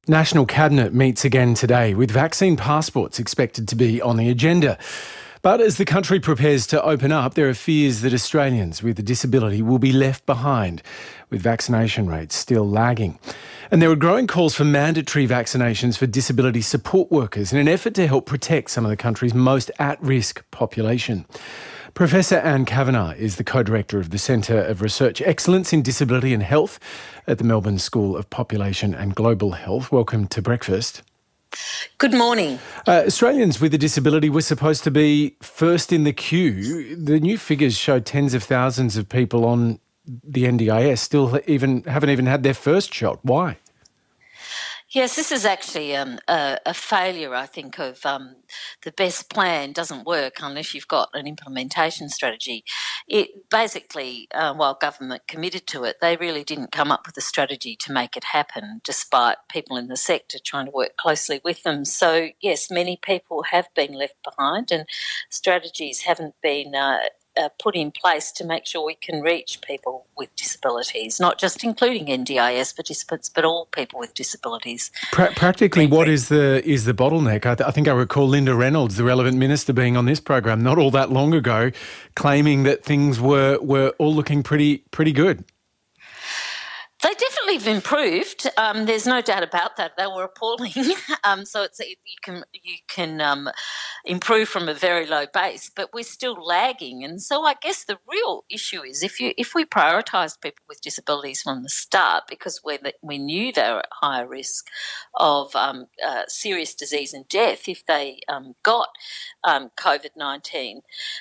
National Cabinet meets again today, with vaccine passports expected to be on the agenda. But as the country prepares to open up, there are fears that Australians with a disability will be left behind, with vaccination rates still lagging. And there are growing calls for mandatory vaccinations for disability support workers in an effort to help protect some of the country's most at-risk population. Professor Anne Kavanagh is the co-director of the Centre of Research Excellence in Disability and Health at the Melbourne School of Population and Global Health. Welcome to breakfast. Good morning. Australians with a disability were supposed to be first in the queue. The new figures show tens of thousands of people on the NDIS still haven't even had their first shot. Why? Yes, this is actually a failure, I think, of the best plan doesn't work unless you've got an implementation strategy. It basically, while government committed to it, they really didn't come up with a strategy to make it happen, despite people in the sector trying to work closely with them. So, yes, many people have been left behind and strategies haven't been put in place to make sure we can reach people with disabilities, not just including NDIS participants, but all people with disabilities. Practically, what is the bottleneck? I think I recall Linda Reynolds, the relevant minister, being on this program not all that long ago, claiming that things were all looking pretty good. They definitely have improved. There's no doubt about that. They were appalling. So you can improve from a very low base, but we're still lagging. And so I guess the real issue is if we prioritised people with disabilities from the start, because we knew they were at higher risk of serious disease and death if they got COVID-19,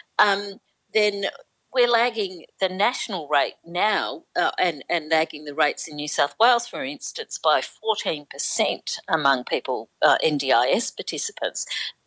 then we're lagging the national rate now and lagging the rates in New South Wales, for instance, by 14% among people, NDIS participants.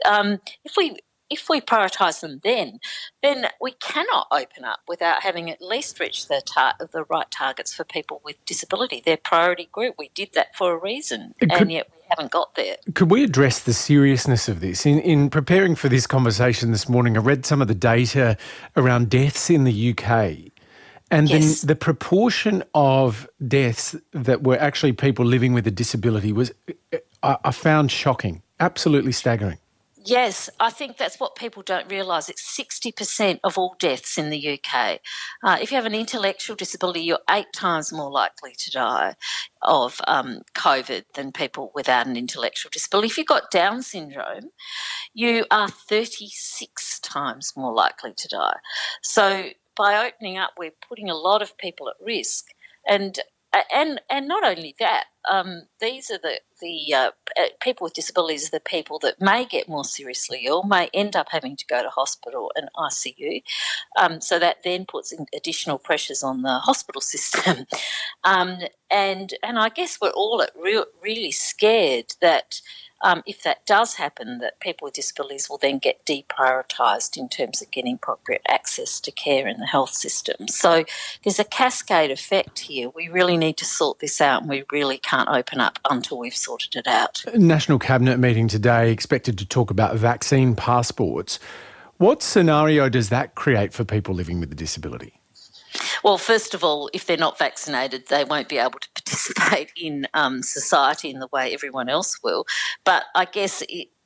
If we prioritise them then we cannot open up without having at least reached the right targets for people with disability. Their priority group. We did that for a reason, and yet we haven't got there. Could we address the seriousness of this? In preparing for this conversation this morning, I read some of the data around deaths in the UK. And yes. then the proportion of deaths that were actually people living with a disability was, I found shocking, absolutely staggering. Yes, I think that's what people don't realise. It's 60% of all deaths in the UK. If you have an intellectual disability, you're 8 times more likely to die of COVID than people without an intellectual disability. If you've got Down syndrome, you are 36 times more likely to die. So by opening up, we're putting a lot of people at risk. And not only that, these are the people with disabilities are the people that may get more seriously ill, may end up having to go to hospital and ICU. So that then puts in additional pressures on the hospital system. And I guess we're all really scared that if that does happen, that people with disabilities will then get deprioritised in terms of getting appropriate access to care in the health system. So there's a cascade effect here. We really need to sort this out, and we really can't open up until we've sorted it out. National Cabinet meeting today expected to talk about vaccine passports. What scenario does that create for people living with a disability? Well, first of all, if they're not vaccinated, they won't be able to participate in society in the way everyone else will. But I guess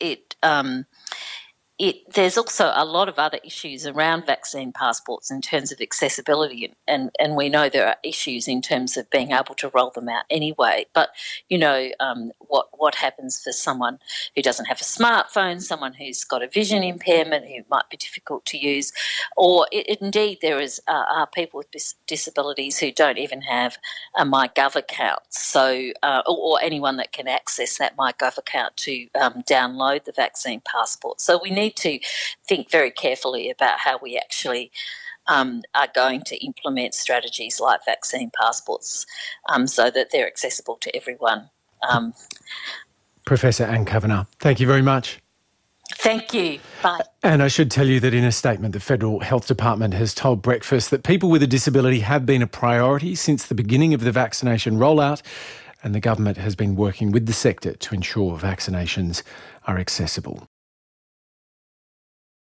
there's also a lot of other issues around vaccine passports in terms of accessibility, and we know there are issues in terms of being able to roll them out anyway. But, what happens for someone who doesn't have a smartphone, someone who's got a vision impairment, who might be difficult to use, or indeed there are people with disabilities who don't even have a MyGov account, so or anyone that can access that MyGov account to download the vaccine passport. So we need to think very carefully about how we actually are going to implement strategies like vaccine passports so that they're accessible to everyone. Professor Anne Kavanagh, thank you very much. Thank you. Bye. And I should tell you that in a statement, the Federal Health Department has told Breakfast that people with a disability have been a priority since the beginning of the vaccination rollout, and the government has been working with the sector to ensure vaccinations are accessible.